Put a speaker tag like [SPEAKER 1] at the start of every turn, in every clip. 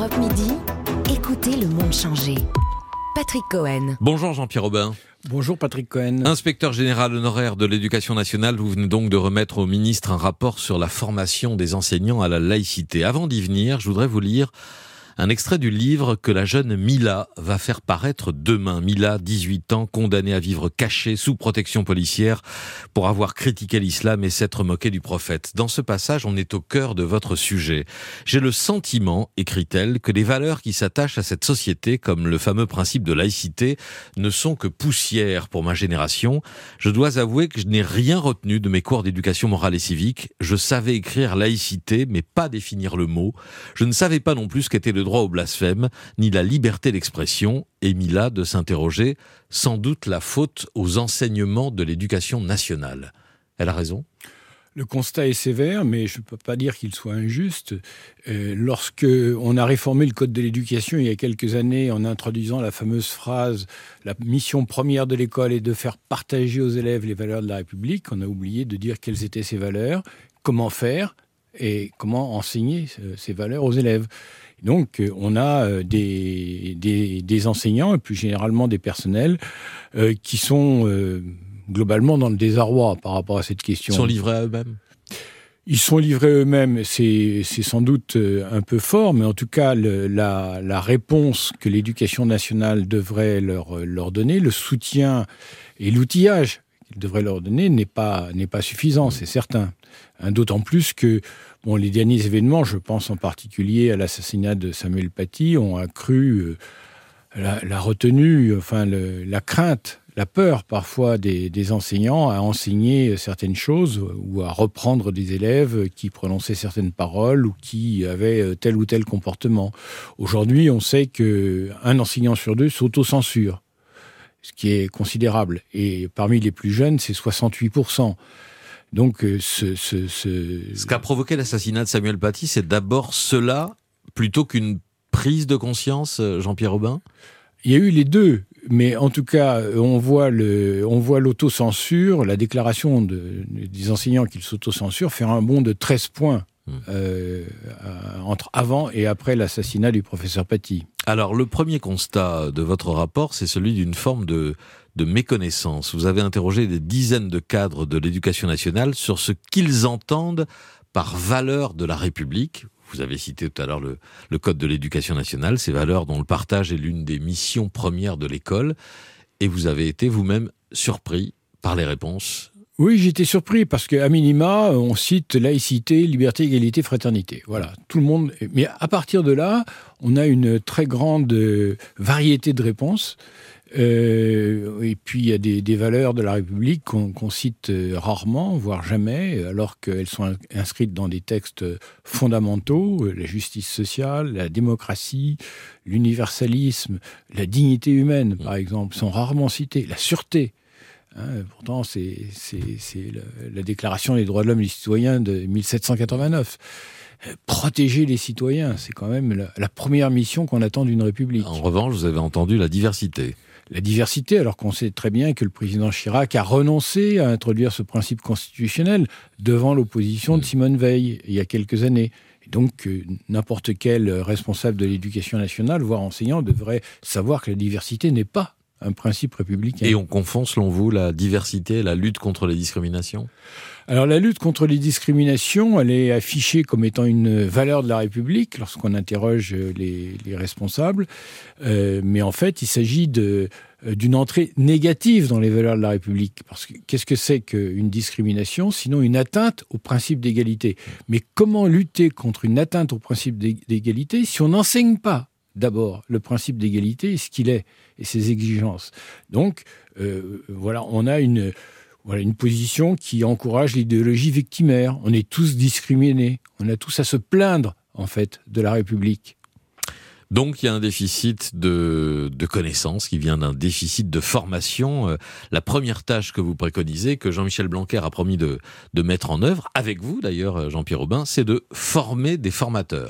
[SPEAKER 1] Europe Midi, écoutez le monde changer. Patrick Cohen.
[SPEAKER 2] Bonjour Jean-Pierre Robin.
[SPEAKER 3] Bonjour Patrick Cohen.
[SPEAKER 2] Inspecteur général honoraire de l'Éducation nationale, vous venez donc de remettre au ministre un rapport sur la formation des enseignants à la laïcité. Avant d'y venir, je voudrais vous lire un extrait du livre que la jeune Mila va faire paraître demain. Mila, 18 ans, condamnée à vivre cachée sous protection policière pour avoir critiqué l'islam et s'être moquée du prophète. Dans ce passage, on est au cœur de votre sujet. J'ai le sentiment, écrit-elle, que les valeurs qui s'attachent à cette société, comme le fameux principe de laïcité, ne sont que poussière pour ma génération. Je dois avouer que je n'ai rien retenu de mes cours d'éducation morale et civique. Je savais écrire laïcité, mais pas définir le mot. Je ne savais pas non plus ce qu'était le droit au blasphème, ni la liberté d'expression, et Mila de s'interroger, sans doute la faute aux enseignements de l'éducation nationale. Elle a raison.
[SPEAKER 3] Le constat est sévère, mais je ne peux pas dire qu'il soit injuste. Lorsque on a réformé le Code de l'éducation il y a quelques années en introduisant la fameuse phrase « La mission première de l'école est de faire partager aux élèves les valeurs de la République », on a oublié de dire quelles étaient ces valeurs, comment faire et comment enseigner ces valeurs aux élèves. Donc, on a des enseignants et plus généralement des personnels qui sont globalement dans le désarroi par rapport à cette question.
[SPEAKER 2] Ils sont livrés à eux-mêmes.
[SPEAKER 3] Ils sont livrés à eux-mêmes, c'est sans doute un peu fort, mais en tout cas, la réponse que l'éducation nationale devrait leur donner, le soutien et l'outillage qu'il devrait leur donner n'est pas suffisant, c'est certain. D'autant plus que les derniers événements, je pense en particulier à l'assassinat de Samuel Paty, ont accru la retenue, la crainte, la peur parfois des enseignants à enseigner certaines choses ou à reprendre des élèves qui prononçaient certaines paroles ou qui avaient tel ou tel comportement. Aujourd'hui, on sait qu'un enseignant sur deux s'auto-censure, ce qui est considérable. Et parmi les plus jeunes, c'est 68%. Donc,
[SPEAKER 2] Ce qu'a provoqué l'assassinat de Samuel Paty, c'est d'abord cela, plutôt qu'une prise de conscience, Jean-Pierre Robin ?
[SPEAKER 3] Il y a eu les deux, mais en tout cas, on voit l'autocensure, la déclaration des enseignants qu'ils s'autocensurent, faire un bond de 13 points entre avant et après l'assassinat du professeur Paty.
[SPEAKER 2] Alors, le premier constat de votre rapport, c'est celui d'une forme de méconnaissance. Vous avez interrogé des dizaines de cadres de l'éducation nationale sur ce qu'ils entendent par valeurs de la République. Vous avez cité tout à l'heure le Code de l'éducation nationale, ces valeurs dont le partage est l'une des missions premières de l'école. Et vous avez été vous-même surpris par les réponses.
[SPEAKER 3] Oui, j'étais surpris parce qu'à minima, on cite laïcité, liberté, égalité, fraternité. Voilà, tout le monde. Mais à partir de là, on a une très grande variété de réponses. Et puis, il y a des valeurs de la République qu'on cite rarement, voire jamais, alors qu'elles sont inscrites dans des textes fondamentaux, la justice sociale, la démocratie, l'universalisme, la dignité humaine, par exemple, sont rarement citées. La sûreté. Pourtant, c'est la Déclaration des droits de l'homme et des citoyens de 1789. Protéger les citoyens, c'est quand même la première mission qu'on attend d'une république.
[SPEAKER 2] En revanche, vous avez entendu la diversité.
[SPEAKER 3] La diversité, alors qu'on sait très bien que le président Chirac a renoncé à introduire ce principe constitutionnel devant l'opposition de Simone Veil, il y a quelques années. Et donc, n'importe quel responsable de l'éducation nationale, voire enseignant, devrait savoir que la diversité n'est pas un principe républicain.
[SPEAKER 2] Et on confond, selon vous, la diversité et la lutte contre les discriminations ?
[SPEAKER 3] Alors, la lutte contre les discriminations, elle est affichée comme étant une valeur de la République lorsqu'on interroge les responsables. Mais en fait, il s'agit d'une entrée négative dans les valeurs de la République. Parce que qu'est-ce que c'est qu'une discrimination, sinon une atteinte au principe d'égalité ? Mais comment lutter contre une atteinte au principe d'égalité si on n'enseigne pas d'abord le principe d'égalité et ce qu'il est et ses exigences. Donc, on a une position qui encourage l'idéologie victimaire. On est tous discriminés. On a tous à se plaindre, en fait, de la République.
[SPEAKER 2] Donc, il y a un déficit de connaissances qui vient d'un déficit de formation. La première tâche que vous préconisez, que Jean-Michel Blanquer a promis de mettre en œuvre, avec vous d'ailleurs, Jean-Pierre Robin, c'est de former des formateurs.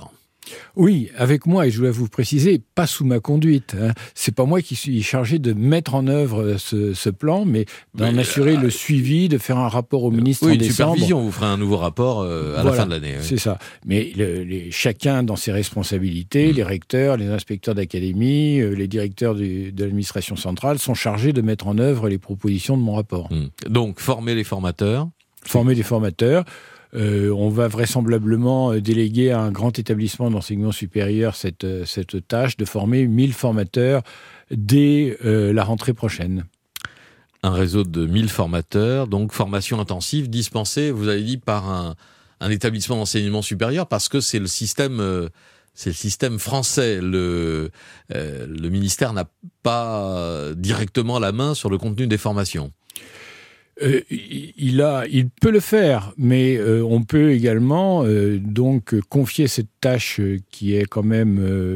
[SPEAKER 3] Oui, avec moi, et je dois vous préciser, pas sous ma conduite. C'est pas moi qui suis chargé de mettre en œuvre ce plan, mais d'en assurer le suivi, de faire un rapport au ministre en décembre.
[SPEAKER 2] Supervision, vous ferez un nouveau rapport à la fin de l'année. Oui.
[SPEAKER 3] C'est ça. Mais chacun dans ses responsabilités, les recteurs, les inspecteurs d'académie, les directeurs de l'administration centrale sont chargés de mettre en œuvre les propositions de mon rapport.
[SPEAKER 2] Donc, former les formateurs.
[SPEAKER 3] Former les formateurs. On va vraisemblablement déléguer à un grand établissement d'enseignement supérieur cette tâche de former 1000 formateurs dès la rentrée prochaine.
[SPEAKER 2] Un réseau de 1000 formateurs, donc formation intensive dispensée, vous avez dit, par un établissement d'enseignement supérieur, parce que c'est le système français. Le ministère n'a pas directement la main sur le contenu des formations.
[SPEAKER 3] Il peut le faire, mais on peut également donc confier cette tâche qui est quand même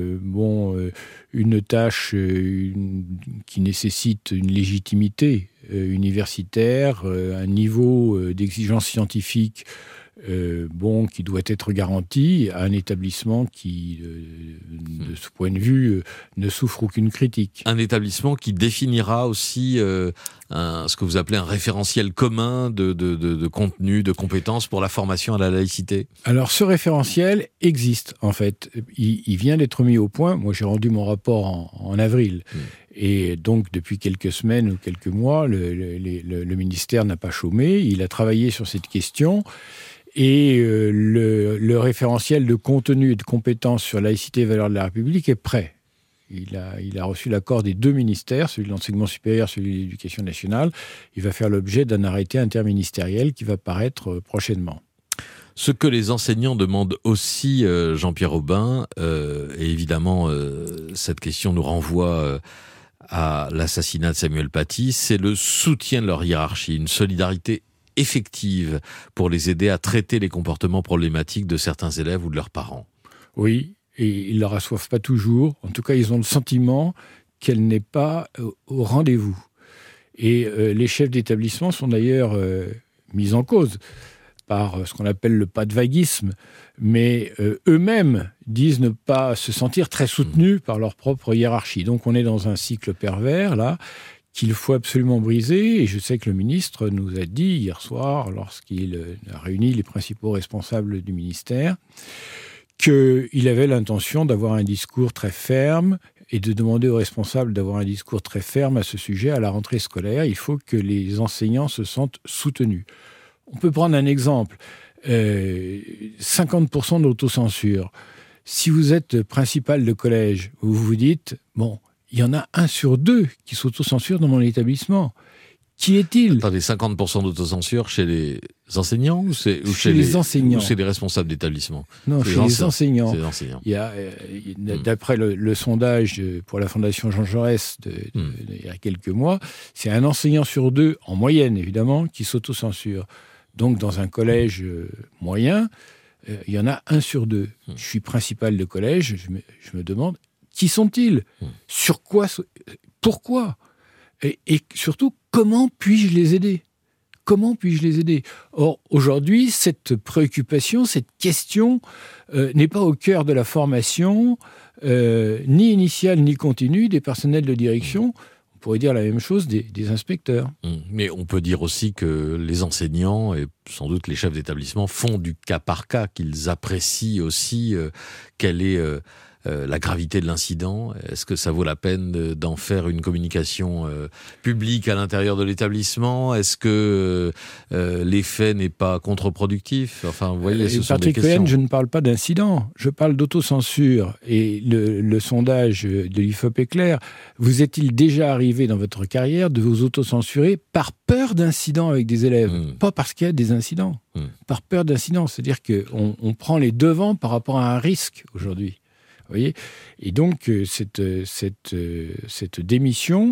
[SPEAKER 3] une tâche qui nécessite une légitimité universitaire, un niveau d'exigence scientifique qui doit être garanti à un établissement qui, de ce point de vue, ne souffre aucune critique.
[SPEAKER 2] Un établissement qui définira aussi ce que vous appelez un référentiel commun de contenu, de compétences pour la formation à la laïcité.
[SPEAKER 3] Alors, ce référentiel existe, en fait. Il vient d'être mis au point. Moi, j'ai rendu mon rapport en avril. Et donc, depuis quelques semaines ou quelques mois, le ministère n'a pas chômé. Il a travaillé sur cette question. Et le référentiel de contenu et de compétences sur laïcité et valeurs de la République est prêt. Il a reçu l'accord des deux ministères, celui de l'enseignement supérieur, celui de l'éducation nationale. Il va faire l'objet d'un arrêté interministériel qui va paraître prochainement.
[SPEAKER 2] Ce que les enseignants demandent aussi, Jean-Pierre Aubin, et évidemment, cette question nous renvoie à l'assassinat de Samuel Paty, c'est le soutien de leur hiérarchie, une solidarité effective pour les aider à traiter les comportements problématiques de certains élèves ou de leurs parents.
[SPEAKER 3] Oui, et ils ne la reçoivent pas toujours. En tout cas, ils ont le sentiment qu'elle n'est pas au rendez-vous. Et les chefs d'établissement sont d'ailleurs mis en cause par ce qu'on appelle le pas de vaguisme, mais eux-mêmes disent ne pas se sentir très soutenus par leur propre hiérarchie. Donc on est dans un cycle pervers, là, qu'il faut absolument briser. Et je sais que le ministre nous a dit hier soir, lorsqu'il a réuni les principaux responsables du ministère, qu'il avait l'intention d'avoir un discours très ferme et de demander aux responsables d'avoir un discours très ferme à ce sujet à la rentrée scolaire. Il faut que les enseignants se sentent soutenus. On peut prendre un exemple. 50% d'autocensure. Si vous êtes principal de collège, vous vous dites, il y en a 1 sur 2 qui s'autocensure dans mon établissement. Qui est-il ?
[SPEAKER 2] Attendez, 50% d'autocensure chez les enseignants ou chez
[SPEAKER 3] les enseignants.
[SPEAKER 2] Ou chez les responsables d'établissement ?
[SPEAKER 3] Non, chez les enseignants.
[SPEAKER 2] C'est les enseignants.
[SPEAKER 3] Il y a, d'après le sondage pour la Fondation Jean Jaurès il y a quelques mois, c'est 1 enseignant sur 2, en moyenne évidemment, qui s'autocensure. Donc dans un collège moyen, il y en a 1 sur 2. Je suis principal de collège, je me demande, qui sont-ils ? Sur quoi ? Pourquoi ? Et surtout, comment puis-je les aider ? Comment puis-je les aider ? Or, aujourd'hui, cette préoccupation, cette question n'est pas au cœur de la formation, ni initiale ni continue des personnels de direction. On pourrait dire la même chose des inspecteurs.
[SPEAKER 2] Mais on peut dire aussi que les enseignants et sans doute les chefs d'établissement font du cas par cas, qu'ils apprécient aussi quelle est la gravité de l'incident. Est-ce que ça vaut la peine d'en faire une communication publique à l'intérieur de l'établissement ? Est-ce que l'effet n'est pas contre-productif ? Enfin, vous voyez, ce sont des questions.
[SPEAKER 3] Patrick Cohen, je ne parle pas d'incident, je parle d'autocensure. Et le sondage de l'IFOP est clair. Vous est-il déjà arrivé dans votre carrière de vous autocensurer par peur d'incidents avec des élèves ? Pas parce qu'il y a des incidents, par peur d'incidents. C'est-à-dire qu'on prend les devants par rapport à un risque aujourd'hui. Vous voyez ? Et donc, cette démission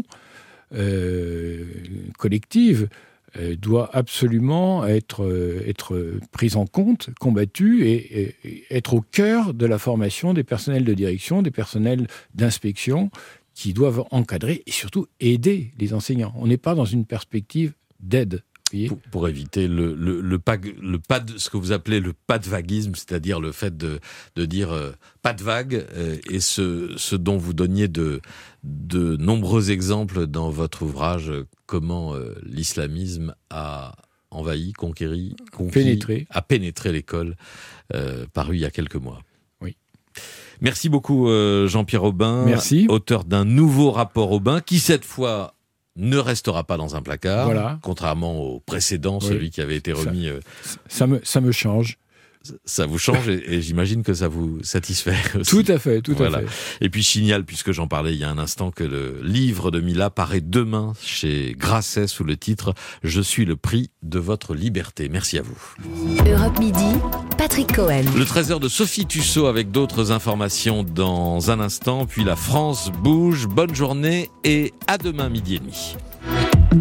[SPEAKER 3] collective doit absolument être prise en compte, combattue et être au cœur de la formation des personnels de direction, des personnels d'inspection qui doivent encadrer et surtout aider les enseignants. On n'est pas dans une perspective d'aide.
[SPEAKER 2] Pour éviter ce que vous appelez le pas de vaguisme, c'est-à-dire le fait de dire pas de vague, et ce dont vous donniez de nombreux exemples dans votre ouvrage, comment l'islamisme a envahi, a pénétré l'école, paru il y a quelques mois.
[SPEAKER 3] Oui.
[SPEAKER 2] Merci beaucoup Jean-Pierre Aubin,
[SPEAKER 3] Merci.
[SPEAKER 2] Auteur d'un nouveau rapport Aubin, qui cette fois ne restera pas dans un placard,
[SPEAKER 3] voilà.
[SPEAKER 2] Contrairement au précédent, celui qui avait été remis.
[SPEAKER 3] Ça me change.
[SPEAKER 2] Ça vous change et j'imagine que ça vous satisfait aussi.
[SPEAKER 3] Tout à fait.
[SPEAKER 2] Et puis je signale, puisque j'en parlais il y a un instant, que le livre de Mila paraît demain chez Grasset sous le titre « Je suis le prix de votre liberté ». Merci à vous.
[SPEAKER 1] Europe Midi, Patrick Cohen.
[SPEAKER 2] Le 13h de Sophie Tussaud avec d'autres informations dans un instant, puis la France bouge. Bonne journée et à demain 12h30.